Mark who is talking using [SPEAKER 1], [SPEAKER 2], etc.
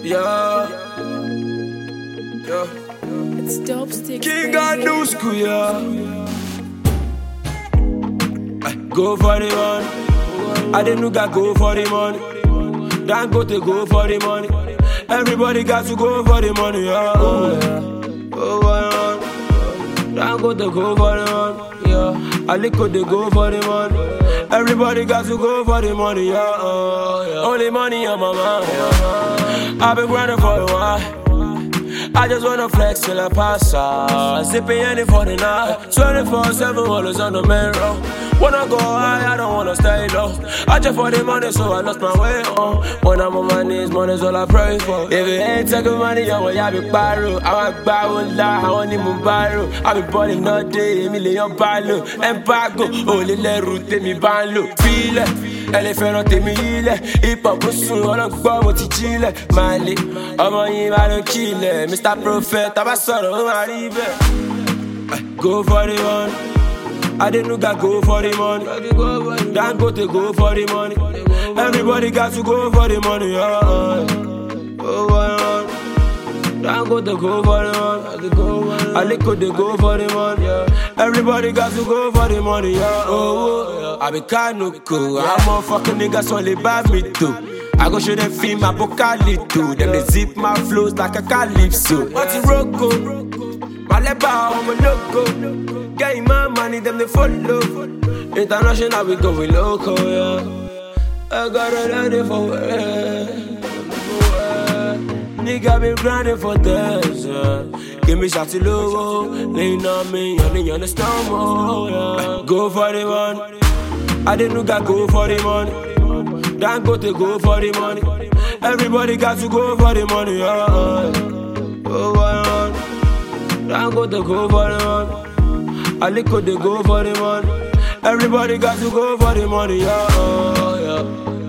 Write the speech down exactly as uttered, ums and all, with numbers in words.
[SPEAKER 1] Yeah, yeah.
[SPEAKER 2] It's dope sticks.
[SPEAKER 1] King got new school, yeah. Ay, go for the money. I didn't got go for the money. Don't go to go for the money. Everybody got to go for the money, yeah. Oh, yeah. Go for the money. Don't go to go for the money, yeah. I lick to go for the money. Everybody got to go for the money, yeah. Oh, yeah. Only money on my mind, yeah. I've been grinding for a while. I just wanna flex till I pass out. Sipping any for the night. twenty-four seven always on the main road. Wanna go high, I don't wanna stay low. I just for the money, so I lost my way on. When I'm on my knees, money's all I pray for. If it ain't taking money, yo, well, I be barrel. I want barrel, lie, I want him barrel. I be balling all day, million barrel. Embargo, only let route me banlo. Feel it. Elle fẹ́ràn tèmi ilẹ̀, hip hop ó sùn ọlọ́gbọ́n mo ti jílẹ̀. Máàlì, ọmọ yìí máa ló kílẹ̀. Mister Prophet, tá bá sọ̀rọ̀ ó máa rí bẹ́ẹ̀. Go for the money, Adenuga go for the money. Dangote go for the money. Everybody got to go for the money. Yeah. Go for the money. Dangote go for the money. Aliko they go for the money. Everybody got to go for the money. Yeah. Oh, yeah. I be Kanuko. I'm a fucking niggas only buy me too. I go show them film apocalypto. Them they zip my flows like a calypso. What's the Rocco? My leba, I'm a loco. Getting my money, them they follow. International, we go with local, yeah. I got it ready for it. Nigga been grinding for days, yeah. Give me shots of logo. Lean on me, you understand more, yeah. Go for the money. I didn't got go for the money. Don't go to go for the money. Everybody got to go for the money, yeah. Go for the money. Don't go to go for the money. I lick they go for the money. Everybody got to go for the money, yeah.